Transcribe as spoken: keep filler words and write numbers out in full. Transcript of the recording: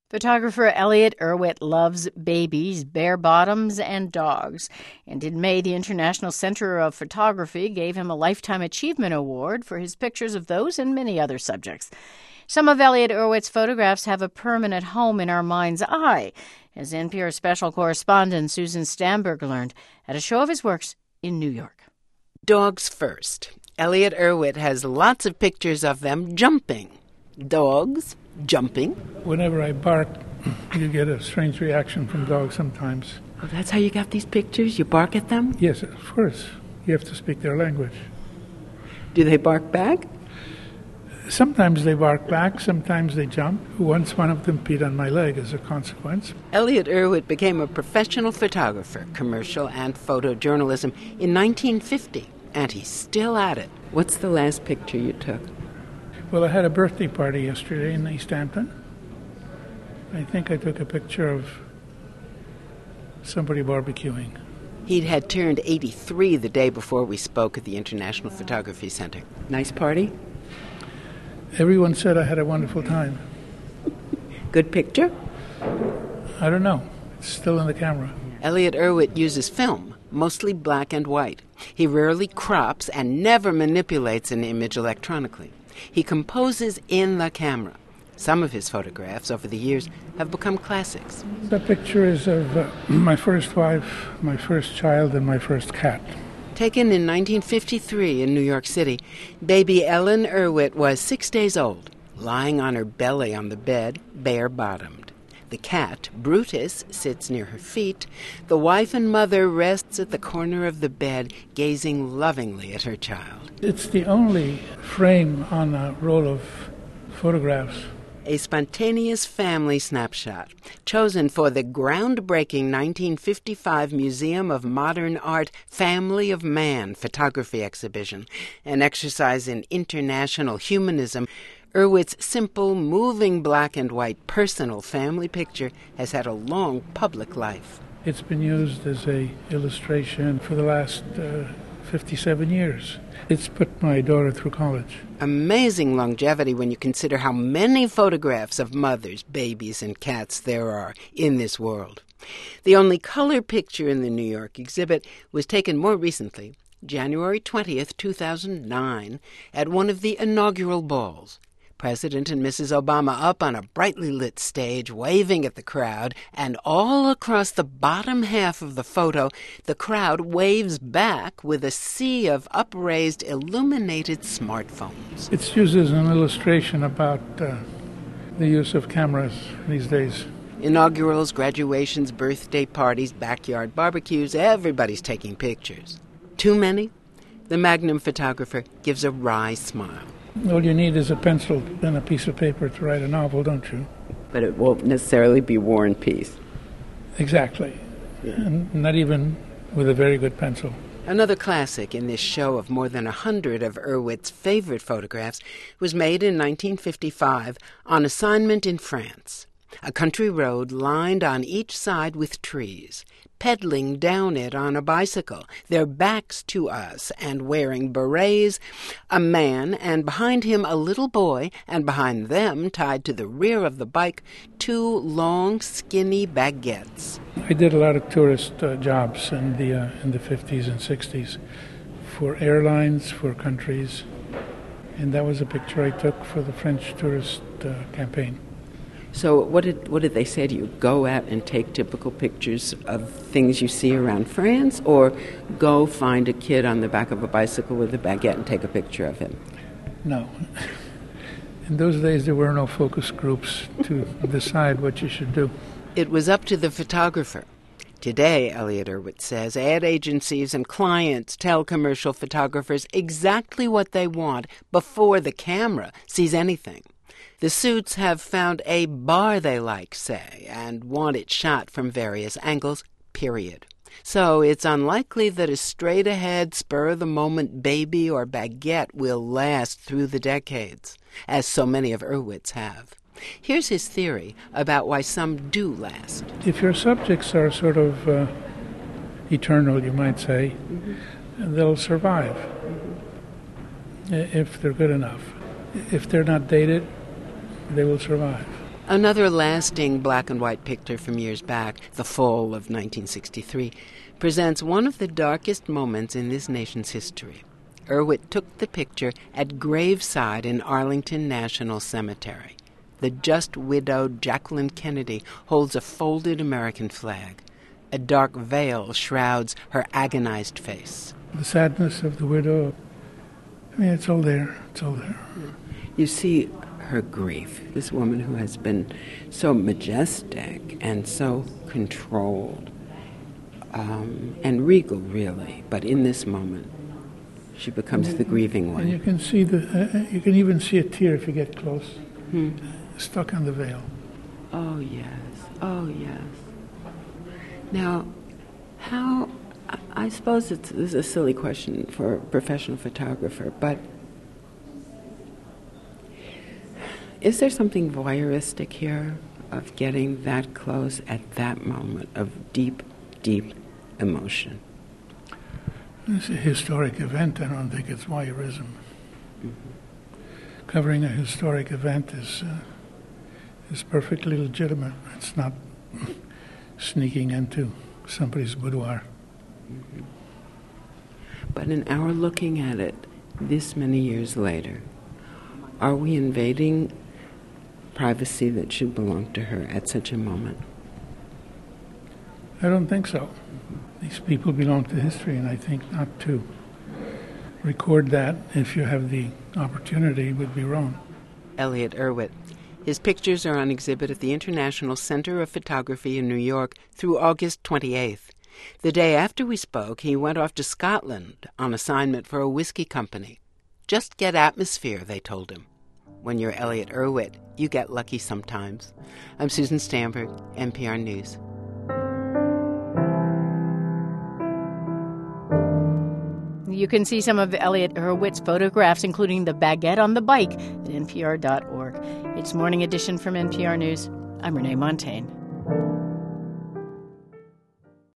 Photographer Elliott Erwitt loves babies, bare bottoms, and dogs. And in May, the International Center of Photography gave him a Lifetime Achievement Award for his pictures of those and many other subjects. Some of Elliott Erwitt's photographs have a permanent home in our mind's eye, as N P R special correspondent Susan Stamberg learned at a show of his works in New York. Dogs first. Elliott Erwitt has lots of pictures of them jumping. Dogs jumping. Whenever I bark, you get a strange reaction from dogs sometimes. Oh, that's how you got these pictures? You bark at them? Yes, of course. You have to speak their language. Do they bark back? Sometimes they bark back, sometimes they jump. Once one of them peed on my leg as a consequence. Elliott Erwitt became a professional photographer, commercial and photojournalism, in nineteen fifty, and he's still at it. What's the last picture you took? Well, I had a birthday party yesterday in East Hampton. I think I took a picture of somebody barbecuing. He'd had turned eighty-three the day before we spoke at the International Photography Center. Nice party? Everyone said I had a wonderful time. Good picture? I don't know. It's still in the camera. Elliott Erwitt uses film, mostly black and white. He rarely crops and never manipulates an image electronically. He composes in the camera. Some of his photographs over the years have become classics. The picture is of uh, my first wife, my first child, and my first cat. Taken in nineteen fifty-three in New York City, baby Ellen Erwitt was six days old, lying on her belly on the bed, bare-bottomed. The cat, Brutus, sits near her feet. The wife and mother rests at the corner of the bed, gazing lovingly at her child. It's the only frame on a roll of photographs. A spontaneous family snapshot, chosen for the groundbreaking nineteen fifty-five Museum of Modern Art Family of Man photography exhibition, an exercise in international humanism. Erwitt's simple, moving black and white personal family picture has had a long public life. It's been used as a illustration for the last uh, fifty-seven years. It's put my daughter through college. Amazing longevity when you consider how many photographs of mothers, babies, and cats there are in this world. The only color picture in the New York exhibit was taken more recently, January twentieth, two thousand nine, at one of the inaugural balls. President and Missus Obama up on a brightly lit stage, waving at the crowd, and all across the bottom half of the photo, the crowd waves back with a sea of upraised, illuminated smartphones. It's used as an illustration about uh, the use of cameras these days. Inaugurals, graduations, birthday parties, backyard barbecues, everybody's taking pictures. Too many? The Magnum photographer gives a wry smile. All you need is a pencil and a piece of paper to write a novel, don't you? But it won't necessarily be War and Peace. Exactly. Yeah. And not even with a very good pencil. Another classic in this show of more than a hundred of Erwitt's favorite photographs was made in nineteen fifty-five on assignment in France. A country road lined on each side with trees, pedaling down it on a bicycle, their backs to us and wearing berets, a man, and behind him a little boy, and behind them, tied to the rear of the bike, two long, skinny baguettes. I did a lot of tourist uh, jobs in the uh, in the fifties and sixties for airlines, for countries, and that was a picture I took for the French tourist uh, campaign. So what did what did they say to you? Go out and take typical pictures of things you see around France, or go find a kid on the back of a bicycle with a baguette and take a picture of him? No. In those days, there were no focus groups to decide what you should do. It was up to the photographer. Today, Elliott Erwitt says, ad agencies and clients tell commercial photographers exactly what they want before the camera sees anything. The suits have found a bar they like, say, and want it shot from various angles, period. So it's unlikely that a straight-ahead, spur-of-the-moment baby or baguette will last through the decades, as so many of Erwitt's have. Here's his theory about why some do last. If your subjects are sort of uh, eternal, you might say, mm-hmm. they'll survive, mm-hmm. if they're good enough. If they're not dated, they will survive. Another lasting black and white picture from years back, the fall of nineteen sixty-three, presents one of the darkest moments in this nation's history. Erwitt took the picture at graveside in Arlington National Cemetery. The just widowed Jacqueline Kennedy holds a folded American flag. A dark veil shrouds her agonized face. The sadness of the widow, I mean, it's all there. It's all there. You see her grief, this woman who has been so majestic and so controlled um, and regal, really, but in this moment, she becomes and the grieving one. And you can see the, uh, you can even see a tear if you get close, hmm. stuck on the veil. Oh yes, oh yes. Now, how? I, I suppose it's this is a silly question for a professional photographer, but is there something voyeuristic here of getting that close at that moment of deep, deep emotion? It's a historic event. I don't think it's voyeurism. Mm-hmm. Covering a historic event is uh, is perfectly legitimate. It's not sneaking into somebody's boudoir. Mm-hmm. But in our looking at it this many years later, are we invading privacy that should belong to her at such a moment? I don't think so. Mm-hmm. These people belong to history, and I think not to record that if you have the opportunity would be wrong. Elliott Erwitt. His pictures are on exhibit at the International Center of Photography in New York through August twenty-eighth. The day after we spoke, he went off to Scotland on assignment for a whiskey company. Just get atmosphere, they told him. When you're Elliott Erwitt, you get lucky sometimes. I'm Susan Stamberg, N P R News. You can see some of Elliott Erwitt's photographs, including the baguette on the bike, at N P R dot org. It's Morning Edition from N P R News. I'm Renee Montagne.